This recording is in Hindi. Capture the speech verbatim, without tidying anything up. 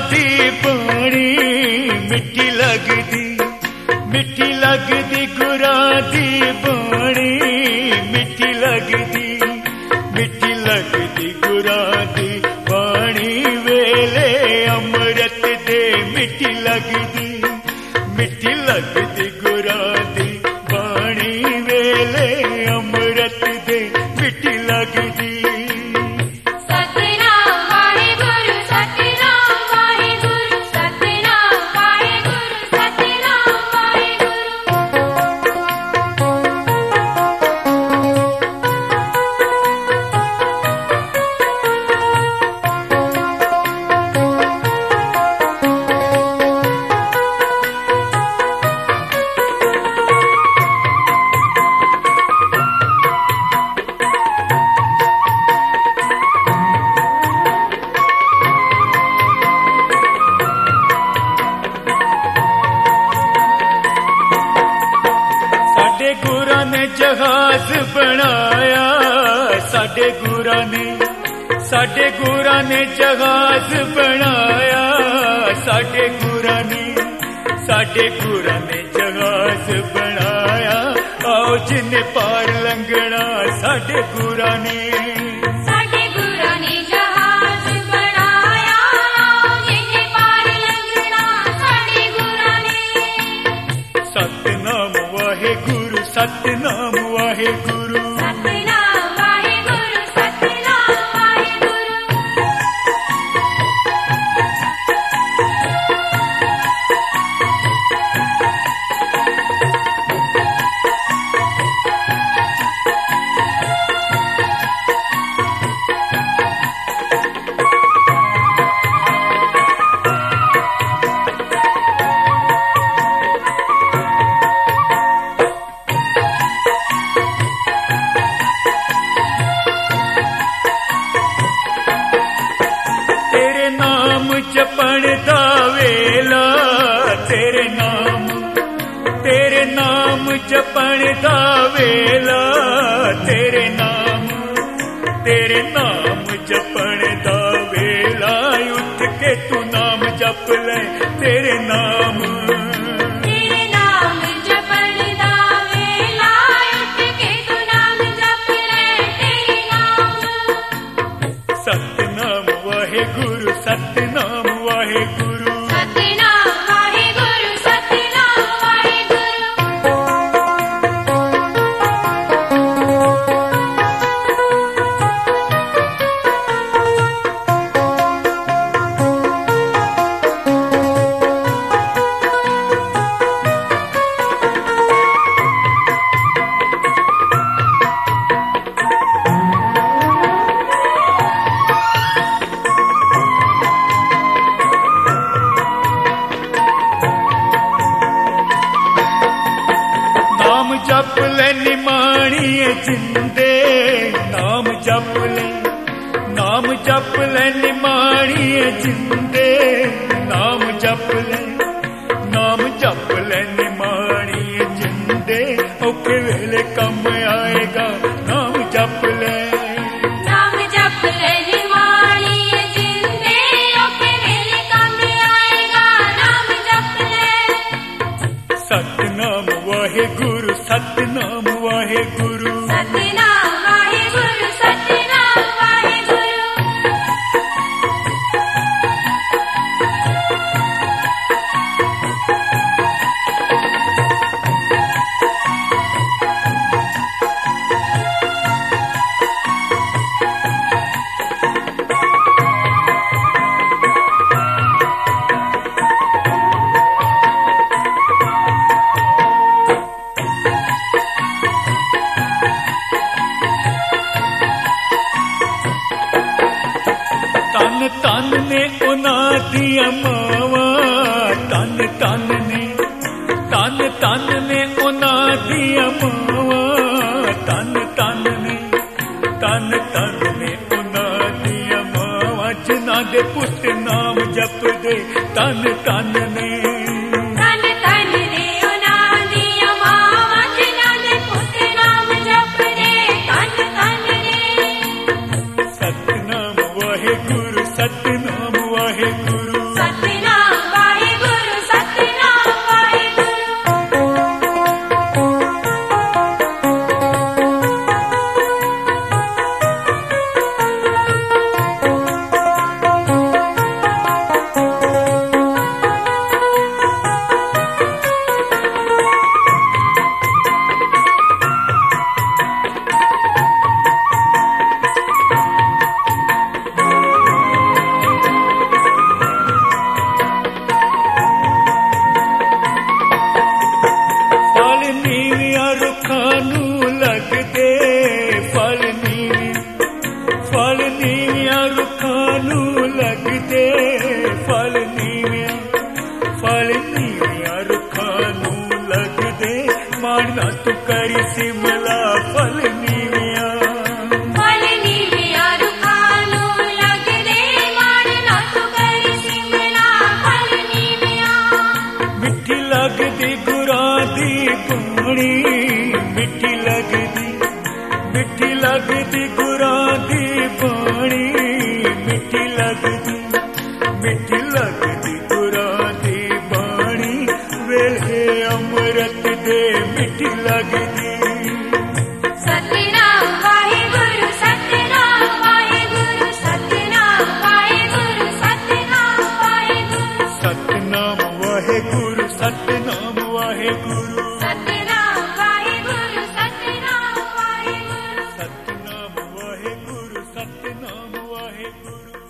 दी पानी मिठी लगदी, मिठी लगदी गुरां दी पानी मिठी लगदी, मिठी लगदी गुरां दी पानी वेले अमृत दे मिठी लगदी, मिठी लगदी गुरां दी पानी वेले अमृत दे मिठी लगदी। गुरां ने जहाज बनाया, साडे गुरां ने, साडे गुरां ने जहाज बनाया, साडे गुरां ने, साडे गुरां ने जहाज बनाया। आओ जिन्ने पार लंघना साडे गुरां ने, साडे गुरां ने जहाज बनाया। आओ जिन्ने पार लंघना साडे गुरां ने। सतनाम वाहेगुरु, सतनाम वाहेगुरु, सतनाम वाहेगुरु, सतनाम वाहेगुरु। जपण दा वेला तेरे नाम, तेरे नाम जपण दा वेला तेरे नाम, तेरे नाम जपण दा वेला उठ के तू नाम जप ले तेरे नाम, तेरे नाम जपण दा वेला उठ के तू नाम जप ले तेरे नाम। सतनाम वाहेगुरु, सतनाम वाहेगुरु, सतनाम वाहेगुरु, सतनाम वाहेगुरु। जप ले निमाणिए जिंदे, नाम जप ले, नाम जप ले निमाणिए जिंदे, नाम जप ले, नाम जप ले निमाणिए जिंदे, औखे वेले कम आएगा नाम जप ले, नाम जप ले निमाणिए जिंदे, औखे वेले कम आएगा नाम जप ले। सतनाम वाहेगुरु, सतनाम वाहेगुरु, सतनाम वाहेगुरु, सतनाम वाहेगुरु। तन तन ने उन्हां दियां मावां, तन तन ने, तन तन ने उन्हां दियां मावां, तन तन ने, तन तन ने उन्हां दियां मावां, जिन्हां दे पुत नाम जप दे तन तन ने, तन तन ने उन्हां दियां मावां, जिन्हां दे पुत नाम जप दे तन तन ने। सतनाम वाहेगुरु, सतनाम वाहेगुरु, सत नीवियां रुखां नूं लगदे फल नीवियां फल नीवियां रुखां नूं लगदे मान ना तू करी सिमला फल नीवियां फल नीवियां रुखां नूं लगदे मान ना तू करी सिमला फल नीवियां मिठी लगदी गुरां दी बाणी मिठी लगदी मिठी लगदी गुरां दी बाणी मिठी लगदी मिठी लगदी गुरां दी बाणी वेले अमृत दे मिठी लगदी सतनाम वाहेगुरु सतनाम वाहेगुरु सतनाम वाहेगुरु सतनाम वाहेगुरु सतनाम वाहेगुरु सतनाम वाहेगुरु सतनाम वाहेगुरु सतनाम वाहेगुरु सतनाम वाहेगुरु सतनाम वाहेगुरु